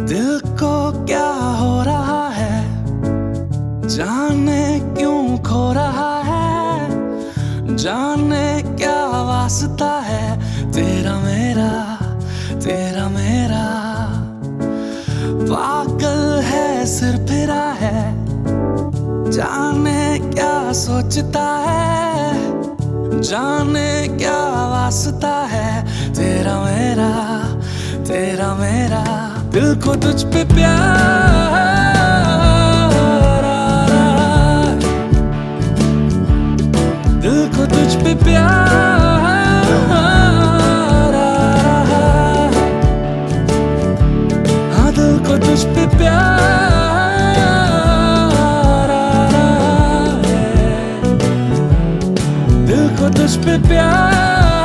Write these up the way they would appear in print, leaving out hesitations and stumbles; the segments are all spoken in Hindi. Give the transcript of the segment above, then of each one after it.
दिल को क्या हो रहा है, जाने क्यों खो रहा है, जाने क्या वास्ता है तेरा मेरा, तेरा मेरा। पागल है सिर फिरा है, जाने क्या सोचता है, जाने क्या वास्ता है तेरा मेरा, तेरा मेरा। दिल को तुझ पे प्यार आ रहा है, दिल को तुझ पे प्यार आ रहा है, हाँ दिल को तुझ पे प्यार आ रहा है, दिल को तुझ पे प्यार।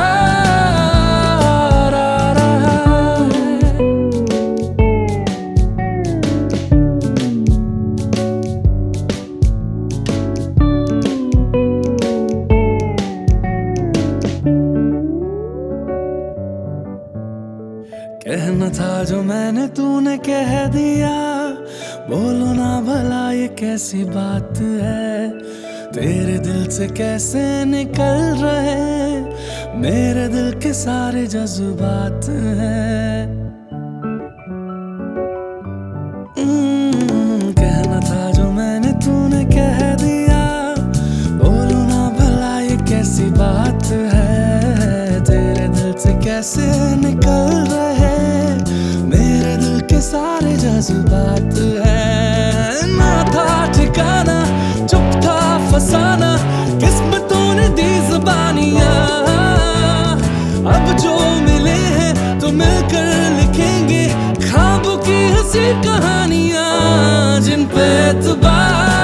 कहना था जो मैंने तूने कह दिया, बोलो ना भला ये कैसी बात है, तेरे दिल से कैसे निकल रहे मेरे दिल के सारे जज्बात हैं। कहना था जो मैंने तूने कह दिया, बोलो ना भला ये कैसी बात है, तेरे दिल से कैसे निकल रहे मेरे दिल के सारे जज्बात हैं। ना था ठिकाना, चुप था फसाना, किस्मतों ने दी ज़बानियाँ, अब जो मिले हैं तो मिलकर लिखेंगे ख्वाबों की हंसी कहानियाँ, जिन पे एतबार